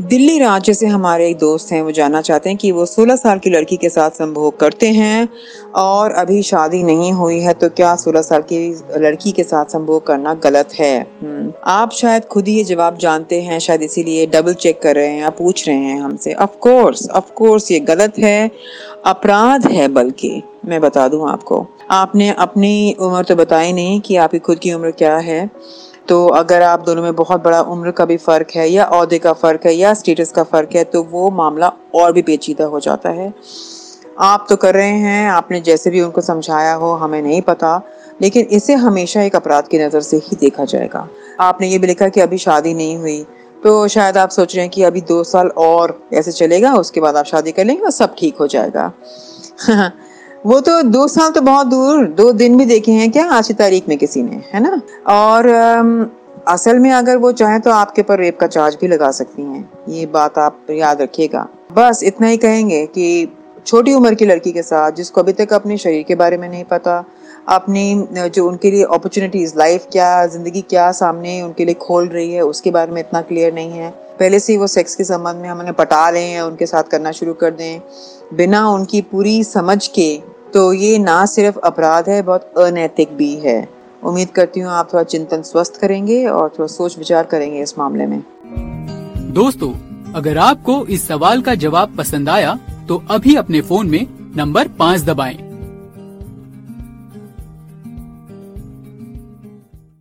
दिल्ली राज्य से हमारे एक दोस्त हैं, वो जानना चाहते हैं कि वो 16 साल की लड़की के साथ संभोग करते हैं और अभी शादी नहीं हुई है, तो क्या 16 साल की लड़की के साथ संभोग करना गलत है? आप शायद खुद ही ये जवाब जानते हैं, शायद इसीलिए डबल चेक कर रहे हैं या पूछ रहे हैं हमसे। ऑफ कोर्स ये गलत है, अपराध है। बल्कि मैं बता दूं आपको, आपने अपनी उम्र तो बताई नहीं कि आपकी खुद की उम्र क्या है। तो अगर आप दोनों में बहुत बड़ा उम्र का भी फ़र्क है या ओहदे का फ़र्क है या स्टेटस का फ़र्क है, तो वो मामला और भी पेचीदा हो जाता है। आप तो कर रहे हैं, आपने जैसे भी उनको समझाया हो, हमें नहीं पता, लेकिन इसे हमेशा एक अपराध की नज़र से ही देखा जाएगा। आपने ये भी लिखा कि अभी शादी नहीं हुई, तो शायद आप सोच रहे हैं कि अभी 2 साल और ऐसे चलेगा, उसके बाद आप शादी कर लेंगे और सब ठीक हो जाएगा। वो तो 2 साल तो बहुत दूर, 2 दिन भी देखे हैं क्या आज की तारीख में किसी ने, है ना? और असल में अगर वो चाहें तो आपके ऊपर रेप का चार्ज भी लगा सकती हैं। ये बात आप याद रखिएगा। बस इतना ही कहेंगे कि छोटी उम्र की लड़की के साथ, जिसको अभी तक अपने शरीर के बारे में नहीं पता, अपनी जो उनके लिए अपॉर्चुनिटीज़, लाइफ क्या, ज़िंदगी क्या सामने उनके लिए खोल रही है, उसके बारे में इतना क्लियर नहीं है। पहले से ही वो सेक्स के संबंध में हम उन्हें पटा लें या उनके साथ करना शुरू कर दें बिना उनकी पूरी समझ के, तो ये ना सिर्फ अपराध है, बहुत अनैतिक भी है। उम्मीद करती हूँ आप थोड़ा चिंतन स्वस्थ करेंगे और थोड़ा सोच विचार करेंगे इस मामले में। दोस्तों, अगर आपको इस सवाल का जवाब पसंद आया तो अभी अपने फोन में नंबर 5 दबाएं।